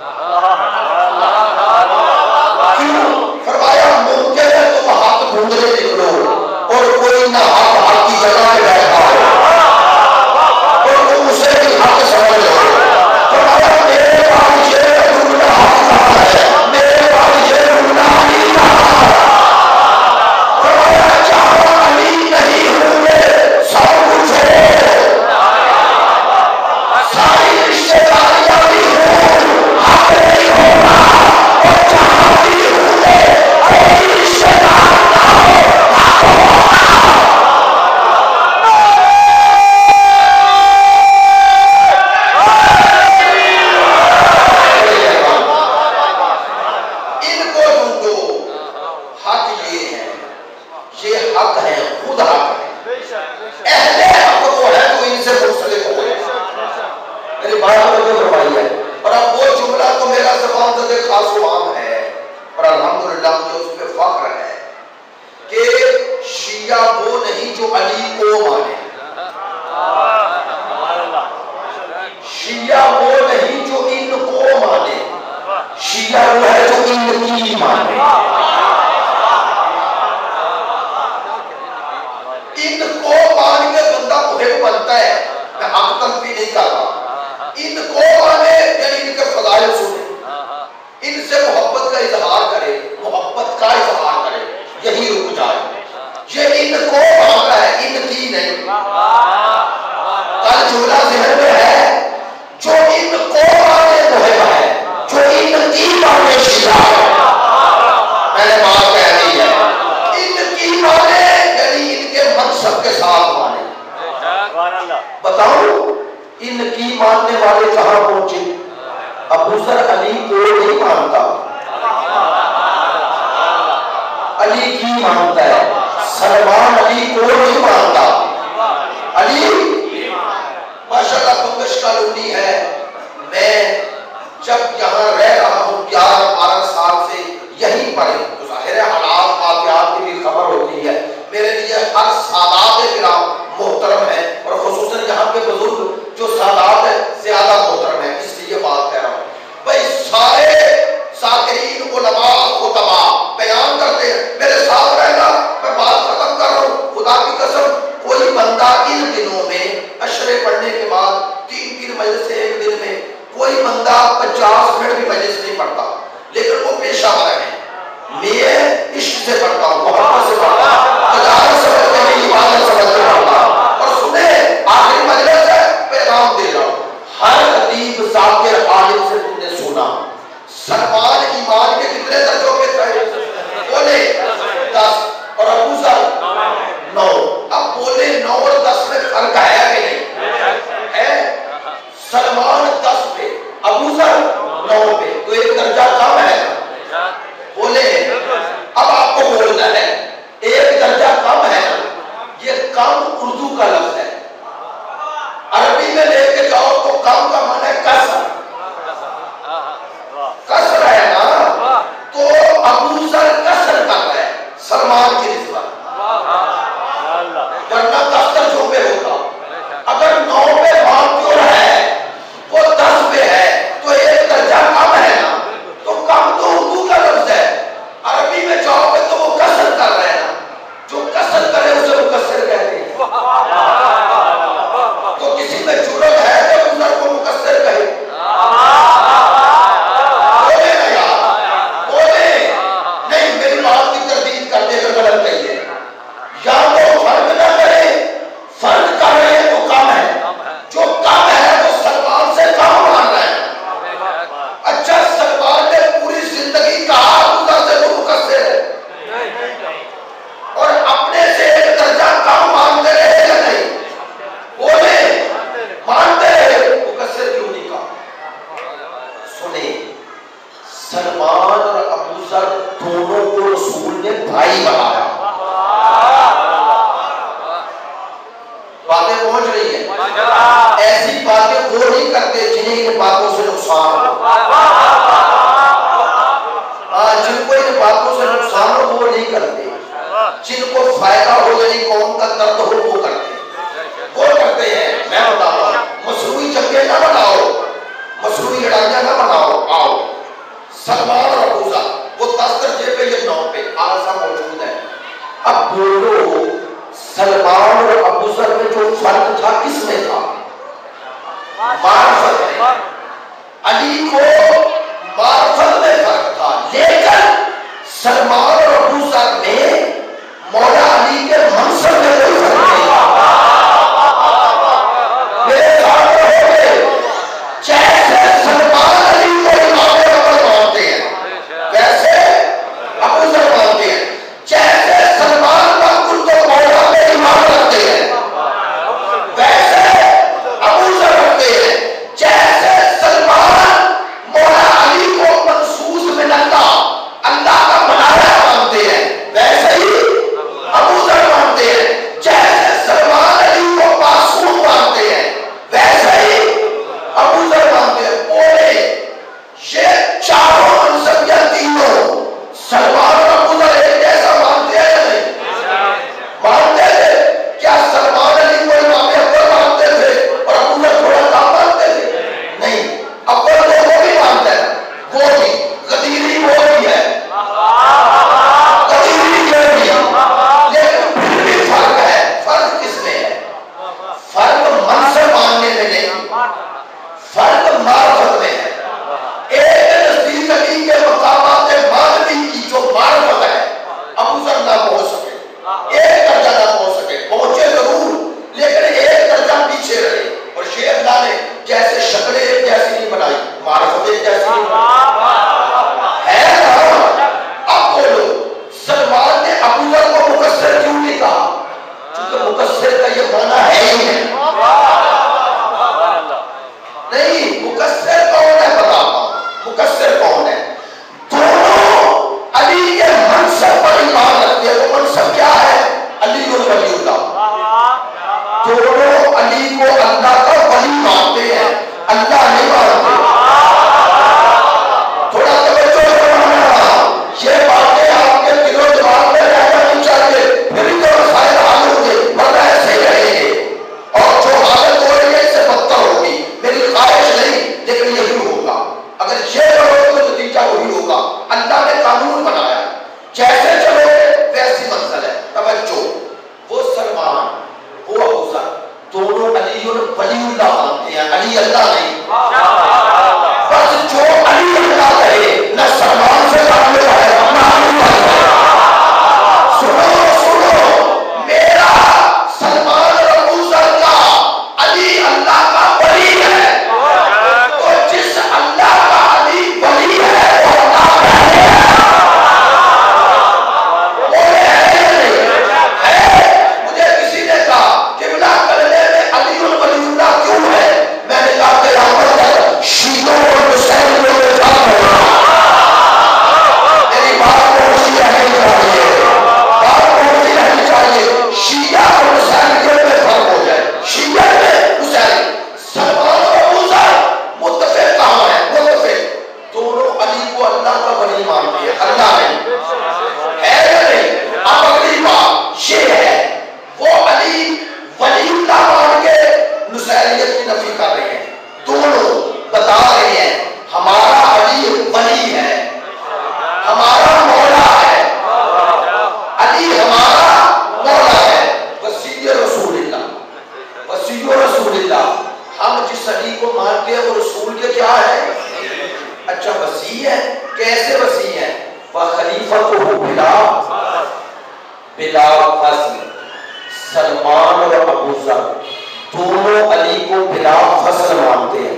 کیوں؟ فرمایا ممکن ہے تم حق ڈھونڈنے نکلو اور کوئی نہ حق کی جگہ پہ بیٹھا ہو اور تم اسے بھی حق سمجھ لو۔ فرمایا میرے پاس یہ ڈھونڈنا حق کہاں ہے، میرے پاس یہ ڈھونڈنا علی کہاں ہے۔ فرمایا جہاں علی نہیں ہوں گے سب کچھ ہو، ساری رشتے داریاں بھی ہوں، حق نہیں ہوگا، اور جہاں بھی ہوں گے کوئی رشتے دار نہ ہو، حق ہوگا۔ ان کو ڈھونڈو، حق یہ ہے، یہ حق ہے، خود حق ہے، اہل حق وہ ہے جو ان سے منسلک ہو۔ میری بات توجہ فرمائی ہے۔ اور اب وہ جملہ تو میرا زبان زد خاص و عام ہے، اور الحمدللہ مجھے اس پہ فخر ہے کہ شیعہ وہ نہیں جو علی کو مانے، شیعہ وہ نہیں جو ان کو مانے، شیعہ وہ ہے جو ان کی مانے۔ ان کو مان کے بندہ محب بنتا ہے، میں حق تلفی نہیں کر رہا، ان کو مانے یعنی ان کے فضائل سنے، ان سے محبت کا اظہار کرے، محبت کا اظہار کرے، یہی رک جائے۔ یہ ان کو مان رہا ہے، ان کی نہیں۔ کل جملہ ذہن میں ہے، جو ان کو مانے محب ہے، جو ان کی مانے شیعہ ہے۔ میں نے بات کہہ دی ہے، ان کی مانے یعنی ان کے منصب کے ساتھ مانے۔ بتاؤ ان کی ماننے والے کہاں پہنچے؟ ابو ذر علی کو نہیں مانتا، علی کی مانتا ہے۔ سلمان علی کو نہیں مانتا، علی ماشاءاللہ بنگش کالونی ہے۔ میں جب یہاں رہ رہا ہوں 11-12 سال سے یہیں پر تو ظاہر حالات واقعات کی بھی خبر ہوتی ہے۔ میرے لیے ہر سادات کرام محترم ہے، اور خصوصاً یہاں کے بزرگ جو سادات ہیں زیادہ محترم ہیں، اس لیے بات کہہ رہا ہوں۔ بھائی سارے ساکرین علماء خطبہ بیان کرتے ہیں، میرے ساتھ رہنا، میں بات ختم کر رہا ہوں۔ خدا کی قسم کوئی بندہ ان دنوں میں عشرے پڑھنے کے بعد 3 مجلس سے ایک دن میں کوئی بندہ 50 منٹ بھی مجلس نہیں پڑھتا، لیکن وہ پیشہ ور ہے۔ میں عشق سے پڑھتا ہوں، محبت سے پڑھتا ہوں، تجارت سمجھ کے نہیں، عبادت سمجھ کے پڑھتا ہوں۔ اور سنیں آخری مجلس ہے، پیغام دے رہا ہوں، ہر خطیب ذاکر عالم سے تم نے سنا سلمان ایمان کے کتنے درجوں کے تھے؟ بولے 10، اور ابو ذر 9۔ اب بولے 9 اور 10 میں فرق ہے کہ نہیں ہے؟ سلمان 10 پہ، ابو ذر 9 پہ، تو ایک درجہ کم ہے۔ بولے اب آپ کو بولنا ہے ایک درجہ کم ہے، یہ کم اردو کا لفظ ہے، عربی میں لے کے جاؤ تو کم کا معنی ہے کسر، کسر ہے نا، تو ابو ذر کسر کر رہا ہے سلمان کی نسبت، ورنہ 10 درجوں پہ ہوتا۔ اگر 9 پہ معقول ہے وہ 10 پہ ہے تو ایک درجہ کم ہے نا، تو کم تو اردو کا لفظ ہے، عربی میں جاؤ گے تو وہ کسر کر رہا ہے نا، جو کسر کرے اسے مکسر کہتے ہیں۔ تو کسی میں جرت ہے کہ ابو ذر کو مکسر کہے؟ پہنچ رہی ہیں؟ ایسی باتیں وہ نہیں کرتے جنہیں ان باتوں سے نقصان ہو. جن کو ان باتوں سے نقصان ہو وہ نہیں کرتے. جن کو فائدہ ہو یعنی قوم کا درد ہو وہ کرتے ہیں. میں بتاتا ہوں مصنوعی جنگیں نہ بناؤ, مصنوعی لڑائیاں نہ بناؤ. آؤ سلمان اور ابو ذر وہ 10 درجے پہ یہ 9 پہ اعلیٰ موجود ہے. اب بولو سلمان اور ابو ذر میں جو فرق تھا کس میں تھا؟ معرفت میں. علی کو معرفت میں فرق تھا, لیکن سلمان اور ابو ذر میں مولا علی کے منصب میں کوئی فرق نہیں تھا. میرے ساتھ رہو گے, جیسے سلمان علی کو امام اول مانتے ہیں ویسے ابو ذر مانتے ہیں. جیسے سلمان کو مولا پہ ایمان رکھتے ہیں ویسے ابو ذر رکھتے ہیں. جیسے سلمان مولا علی کو منصوص من اللہ کا بنایا مانتے ہیں ویسے ہی ابو ذر مانتے ہیں. جیسے سلمان علی کو معصوم مانتے ہیں ویسے ہی ابو ذر مانتے ہیں. بولے یہ چاروں منصب یا تینوں سلمان اور ابو ذر ایک جیسا مانتے ہیں یا نہیں مانتے تھے؟ کیا سلمان علی کو امام اول مانتے تھے اور ابو ذر تھوڑا کم مانتے تھے؟ نہیں, اول وہ بھی مانتا ہے, وہ بھی غدیری وہ بھی ہے, غدیری یہ بھی, لیکن پھر بھی فرق ہے. فرق کس میں ہے؟ فرق منصب ماننے میں نہیں, فرق معرفت میں ہے. ایک نزدیک علی کے مقامات معنوی کی جو معرفت ہے ابو ذر نہ پہنچ سکے, ایک درجہ نہ پہنچ سکے, پہنچے ضرور لیکن ایک درجہ پیچھے رہے. اور شیخ اللہ نے جیسے شکلیں ایک جیسی نہیں بنائی, معرفت ایک جیسی نہیں بنائی ہے نا. اب بولو سلمان نے ابو ذر کو مقصر کیوں نہیں کہا؟ کیونکہ مقصر کا یہ معنی ہے ہی نہیں. نہیں, مقصر کون ہے بتاتا ہوں. مقصر کون ہے؟ دونوں علی کے منصب پر ایمان رکھتے ہیں. وہ منصب کیا ہے؟ علی ولی اللہ. دونوں علی کو اللہ کا ولی مانتے ہیں, اللہ نہیں مانتے. تھوڑا توجہ کرنا, یہ باتیں آپ کے دل و دماغ میں رہ جانی چاہیے, پھر تو مسائل حل ہوں گے, ورنہ ایسے ہی رہیں گے. اور جو حالت ہو رہی ہے اس سے بدتر ہوگی. میری خواہش نہیں لیکن یہی ہوگا. اگر یہ کرو تو نتیجہ وہی ہوگا. اللہ نے قانون بنایا, جیسے چلو ویسی منزل ہے. توجہ, وہ سلمان وہ ابو ذر دونوں علی ولی اللہ مانتے ہیں, علی اللہ نہیں. بس جو علی اللہ کہے نہ سلمان سے تعلق ہے نہ علی ہے. سنو میرا سلمان اور ابو ذر کا علی اللہ کا ولی ہے. تو جس اللہ کا علی ولی ہے وہ اللہ پہلے ہے. بولے ہے. مجھے کسی نے کہا کہ بلا کرنے میں علی ولی اللہ کیوں ہے؟ میں نے کہا کہ رحمت ہے شیعوں اور حسین میں فرق ہے. میری بات پہنچی رہنی چاہیے, بات پہنچی رہنی چاہیے. شیعہ اور حسین میں فرق ہو جائے, شیعہ میں حسین. سلمان اور ابو ذر متفق کہاں ہے؟ متفق دونوں علی کو اللہ کا ولی مانتے ہیں, اللہ نہیں ہے یا نہیں. اب اگلی بات یہ ہے, وہ علی ولی اللہ مان کے نصیریت کی نفی کر رہے ہیں. دونوں بتا رہے ہیں ہمارا علی ولی ہے, ہمارا مولا ہے, علی ہمارا مولا ہے. وصی رسول اللہ, وصی رسول اللہ. ہم جس علی کو مانتے ہیں وہ رسول کے کیا ہے؟ اچھا وصی ہے. کیسے وصی ہے؟ وخلیفۃہ بلا فصل. سلمان اور ابو ذر دونوں علی کو بلا فصل مانتے ہیں,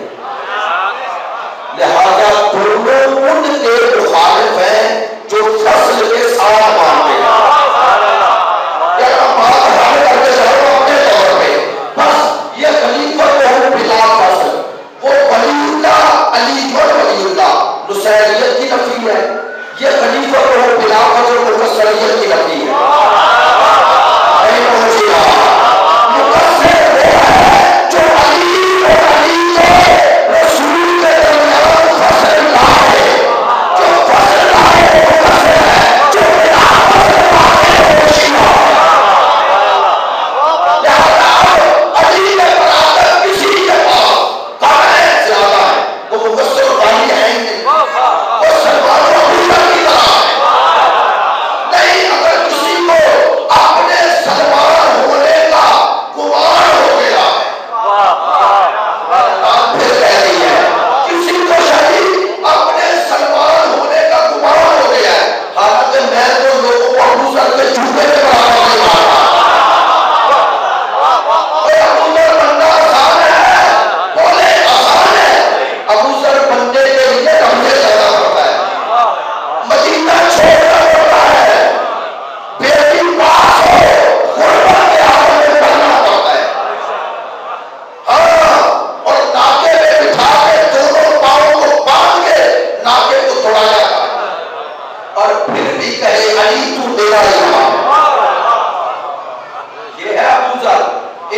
لہذا دونوں ان کے مخالف ہیں جو فصل کے ساتھ مانتے ہیں. بات حل کر کے چلو اپنے طور پہ. بس یہ خلیفت ہو بلا فصل, وہ ولی اللہ علی جو ولی اللہ نصیریت کی نفی ہے. یہ خلیفت ہو بلا فصل مقصریت کی نفی ہے. نہیں پہنچے گا. مقصر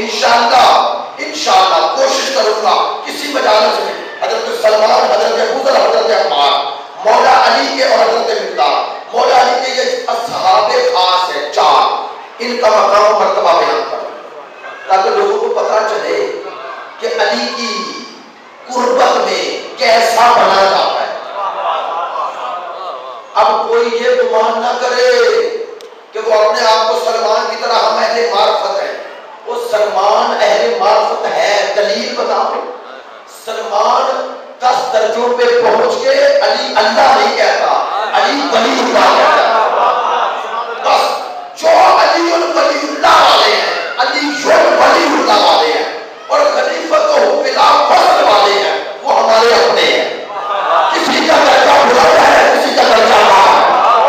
انشاءاللہ کوشش کروں گا کسی مجالس میں حضرت سلمان، حضرت ابوذر، حضرت عمار، مولا علی کے اور حضرت مقدار، مولا علی کے یہ اصحاب خاص ہے 4، ان کا مقام و مرتبہ بیان کروں تاکہ لوگوں کو پتہ چلے کہ علی کی قربت میں کیسا بنا جاتا ہے۔ اب کوئی یہ گمان نہ کرے کہ وہ اپنے آپ کو سلمان کی طرح ہم اہل معرفت ہیں۔ وہ سلمان اہل معرفت ہے، دلیل بتاؤ۔ سلمان 10 درجوں پہ پہنچ کے علی اللہ نہیں کہتا، علی ولی اللہ کہتا ہے۔ بس جو علی ولی اللہ والے ہیں، علی ولی اللہ والے ہیں اور خلیفۃ بلا فضل والے ہیں، وہ ہمارے اپنے ہیں۔ کسی کا درجہ بلند ہے، کسی کا درجہ ہے،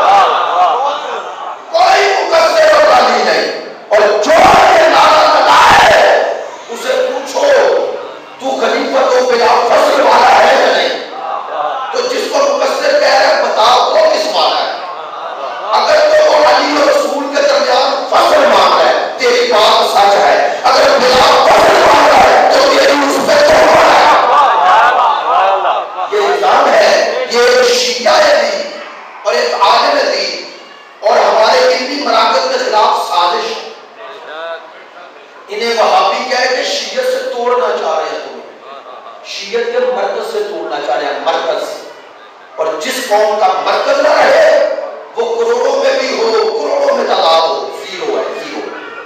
کوئی مقصر اور علی نہیں۔ اور جو یہ نعرہ لگائے اسے پوچھو تو خلیفۃ بلا فضل والا ہے یا نہیں؟ تو جس کو مقصر کہہ رہے بتاؤ وہ کس والا ہے؟ اگر تو وہ علی اور رسول کے درمیان فضل مان رہا ہے تیری بات سچ ہے، اگر بلا فضل مان رہا ہے تو تیری اس پہ توہمت ہے۔ یہ الزام ہے، یہ ایک شیعہ ہے اور ایک عالم ہے اور ہمارے علمی مراکز کے خلاف سازش ہے۔ انہیں وہابی کہہ کے شیعت سے توڑنا چاہ رہے ہیں، تمہیں شیعت کے مرکز سے توڑنا چاہ رہے ہیں، مرکز سے۔ اور جس قوم کا مرکز نہ رہے وہ کروڑوں میں بھی ہو، کروڑوں میں تعداد ہو، زیرو ہے، زیرو۔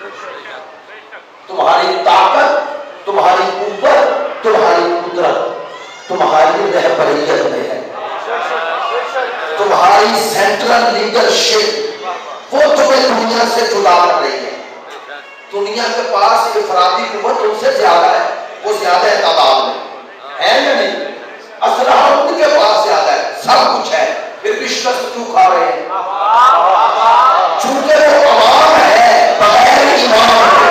تمہاری طاقت، تمہاری قوت، تمہاری قدرت تمہاری رہبریت میں ہے، تمہاری سینٹرل لیڈرشپ وہ تمہیں دنیا سے جدا کر رہی ہے۔ دنیا کے پاس افرادی قوت ان سے زیادہ ہے، وہ زیادہ ہے تعداد میں، ہے یا نہیں؟ اسلحہ ان کے پاس زیادہ ہے، سب کچھ ہے، پھر بھی شکست کیوں کھا رہے ہیں؟ چونکہ وہ عوام ہے بغیر امام کے،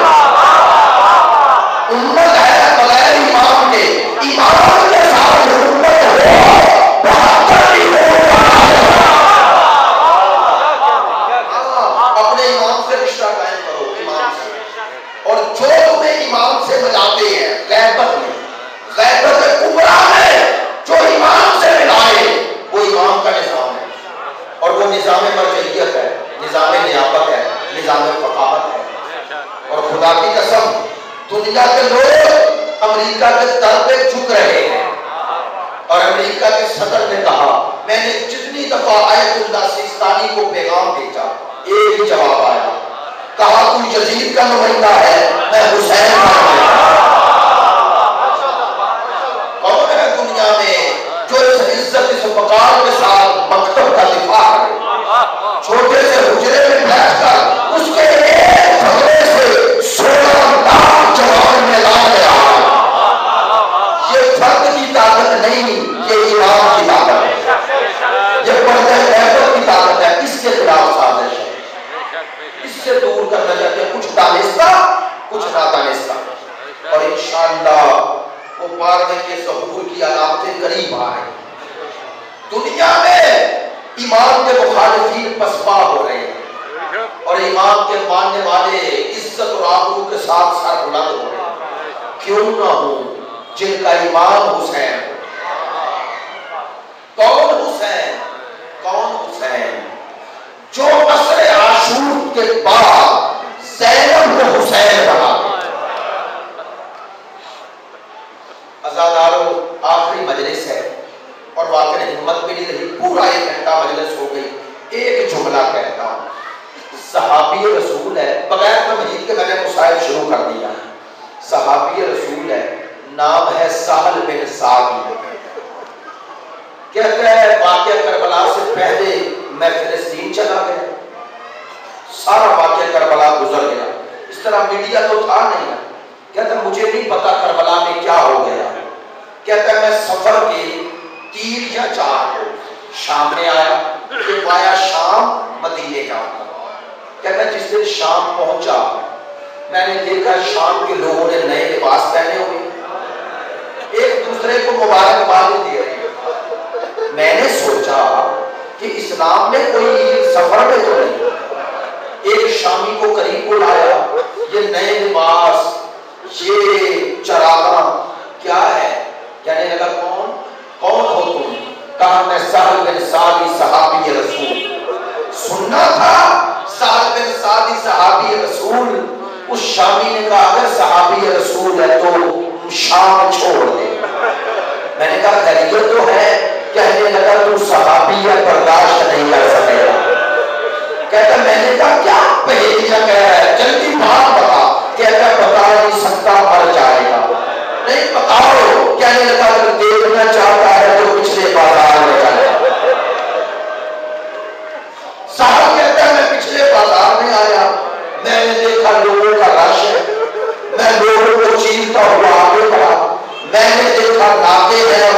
امت ہے بغیر امام کے، امام کے ساتھ امت ہو بہتر ہی ہو۔ اپنے امام سے رشتہ قائم کرو، امام سے، اور جو تمہیں امام سے ملاتے ہیں غیبت میں، غیبت کبریٰ میں جو امام سے ملائے وہ امام کا نظام ہے، اور وہ نظام مرجعیت ہے، نظام نیابت ہے، نظام فقاہت ہے۔ اور خدا کی قسم دنیا کے لوگ امریکہ کے در پہ جھک رہے ہیں، اور امریکہ کے صدر نے کہا، میں نے جتنی دفعہ آیت اللہ سیستانی کو پیغام بھیجا ایک ہی جواب آیا، کہا تو یزید کا نمائندہ ہے، میں حسین کا نمائندہ۔ کون ہے دنیا میں جو اس عزت اس وقار کے ساتھ مکتب کا دفاع کرے؟ چھوٹے سے حجرے میں بیٹھ کر اس کے ایک جھگڑے سے 16 لاکھ جوان میدان میں آ گئے۔ یہ فرد کی طاقت نہیں، یہ امام کی طاقت ہے، یہ پردہ غیبت کی طاقت ہے، اس کے خلاف سازش ہے، اس سے دور کرنا چاہتے ہیں، کچھ دانستہ کچھ نادانستہ۔ اور انشاءاللہ وہ پاروے کے ظہور کی علامتیں قریب آ رہی ہیں۔ دنیا میں امام کے مخالفین پسپا ہو رہے ہیں اور امام کے ماننے والے عزت اور آبرو کے ساتھ سر بلند ہو رہے ہیں۔ کیوں نہ ہو جن کا امام حسین ہو۔ کون حسین؟ کون حسین؟ جو عصر عاشور کے بعد زینب کو حسین بنا دے۔ عزادارو آخری مجلس ہے اور واقع ہمت بھی نہیں رہی، پورا 1 گھنٹہ مجلس ہو گئی، ایک جملہ کہتا ہوں۔ صحابی رسول ہے، بغیر تمہید کے میں نے مسائل شروع کر دیا، صحابی رسول ہے، نام ہے سہل بن سعد۔ کہتا ہے واقعہ کربلا سے پہلے میں فلسطین چلا گیا، سارا واقعہ کربلا گزر گیا، اس طرح میڈیا تو تھا نہیں، کہتا مجھے نہیں پتا کربلا میں کیا ہو گیا۔ کہتا میں سفر کے 3 یا 4 کو شام میں آیا، کہ وایا شام مدینے کا ہوتا۔ کہتا جس دن شام پہنچا میں نے دیکھا شام کے لوگوں نے نئے لباس پہنے ہوئے، ایک دوسرے کو مبارکباد دے رہے ہیں۔ میں نے سوچا کہ اسلام میں کوئی عید سفر میں تو نہیں۔ ایک شامی کو قریب بلایا، یہ نئے لباس کہنے لگا اگر دیکھنا چاہتا ہے تو پچھلے بازار میں جانا۔ صاحب کہتا ہے میں پچھلے بازار میں آیا، میں نے دیکھا لوگوں کا رش ہے، میں لوگوں کو چیرتا ہوا آگے بڑھا، میں نے دیکھا ناکے ہیں